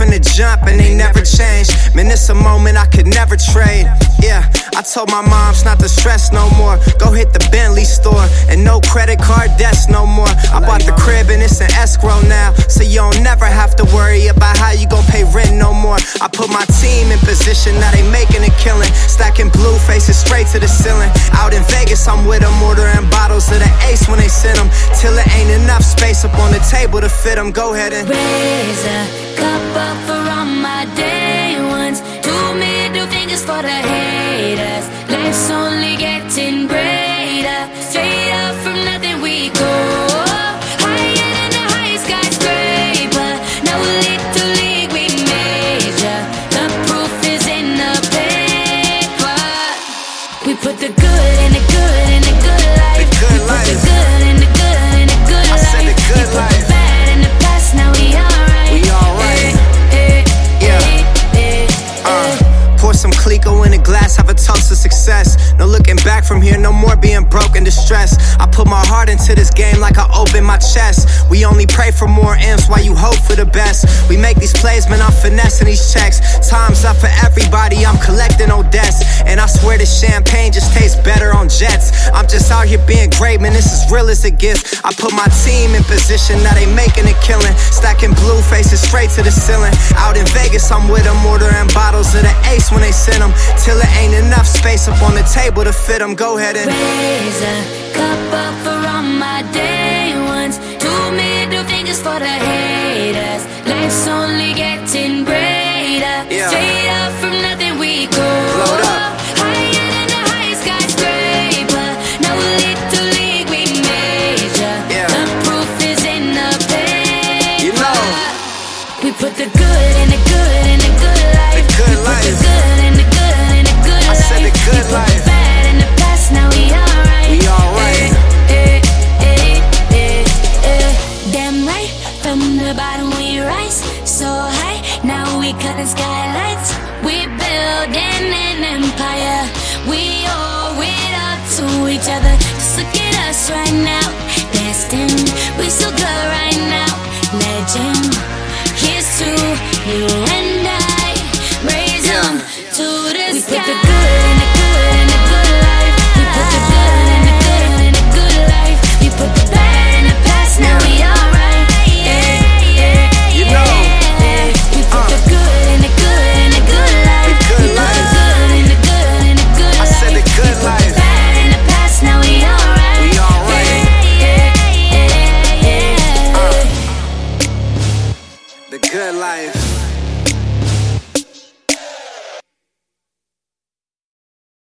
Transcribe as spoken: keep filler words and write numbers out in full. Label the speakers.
Speaker 1: from the jump and they never changed. Man, it's a moment I could never trade. Yeah, I told my moms not to stress no more. Go hit the Bentley store and no credit card debts no more. I bought the crib and it's an escrow now, so you don't never have to worry about how you gon' pay rent no more. I put my team in position, now they making a killing. Stacking blue faces straight to the ceiling. Out in Vegas, I'm with them, ordering bottles of the Ace when they send them, till it ain't enough space up on the table to fit them. Go ahead and
Speaker 2: raise a cup up for all my day ones. Two middle fingers for the haters. Life's only getting greater. Straight up from nothing we go. Higher than the highest skyscraper. No little league we major. The proof is in the paper. We put the good in the good in the good life.
Speaker 1: The good
Speaker 2: we
Speaker 1: life.
Speaker 2: put the good in the good in the good
Speaker 1: I
Speaker 2: life.
Speaker 1: said the good
Speaker 2: we
Speaker 1: life.
Speaker 2: Put the bad in the past, now we alright.
Speaker 1: We alright.
Speaker 2: Eh, eh,
Speaker 1: Yeah.
Speaker 2: eh, eh, eh.
Speaker 1: Uh, pour some Clico in a glass, have a toast to success. No looking back from here, no more being broke and distressed. I put my heart into this game like I open my chest. We only pray for more M's while you hope for the best. We make these plays, man, I'm finessing these checks. Time's up for everybody, I'm collecting old debts. And I swear this champagne just tastes better on jets. I'm just out here being great, man, this is real as it gets. I put my team in position, now they making a killing. Stacking blue faces straight to the ceiling. Out in Vegas, I'm with them, ordering bottles of the Ace when they send them, till it ain't enough space up on the table to fit them. Go ahead and
Speaker 2: raise a cup up for all my day ones. Two middle fingers for the haters. Life's only getting greater.
Speaker 1: Yeah.
Speaker 2: Straight up from nothing we go.
Speaker 1: Load up.
Speaker 2: Higher than the highest skyscraper. No little league we major.
Speaker 1: Yeah.
Speaker 2: The proof is in the paper.
Speaker 1: You know.
Speaker 2: We put the good in the good in the good life.
Speaker 1: The good
Speaker 2: we
Speaker 1: life.
Speaker 2: Put the good in the good in the good
Speaker 1: I
Speaker 2: life.
Speaker 1: said the good
Speaker 2: we
Speaker 1: life.
Speaker 2: Put the bad in the past, now we alright.
Speaker 1: We alright.
Speaker 2: Eh, eh, eh, eh, eh. Damn right, from the bottom we rise so high. Now we cutting skylights. We building an empire. We owe it up to each other. Just look at us right now. Destined, we so good right now. Legend, here's to you.